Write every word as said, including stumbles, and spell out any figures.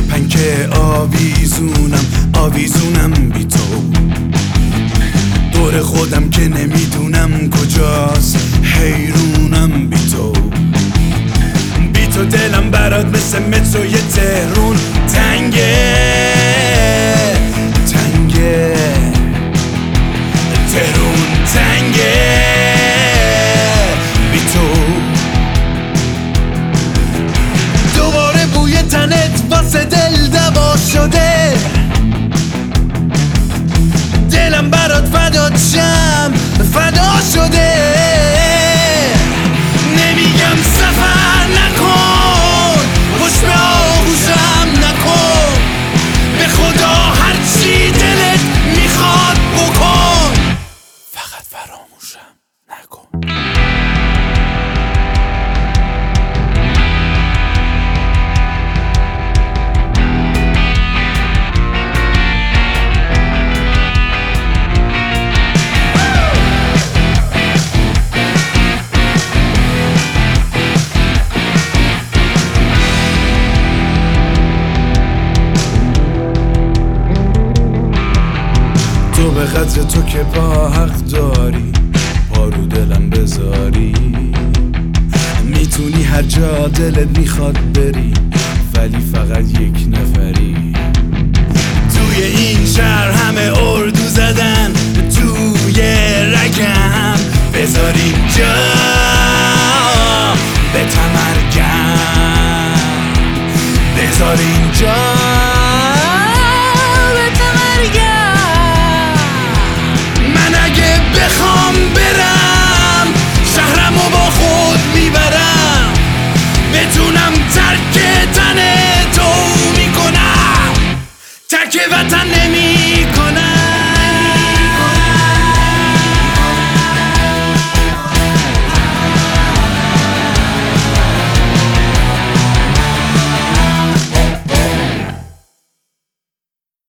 پنکه آویزونم آویزونم بی تو، دور خودم که نمیدونم کجاست، حیرونم بی تو. بی تو دلم برات مثل متروی تهرون تنگه تنگه، تهرون تنگه بی تو. دوباره بوی تنت واسه دل دوا شده، دلم برات فدات شم فدا شده. نمیگم سفر نکن، پشت به آغوشم نکن، به خدا هرچی دلت میخواد بکن، فقط فراموشم نکن. تو به قدر تو که با حق داری، پا رو دلم بذاری، میتونی هر جا دلت میخواد بری، ولی فقط یک نفری. توی این شهر همه اردو زدن توی رگم، بذار اینجا به تمرگم، بذار اینجا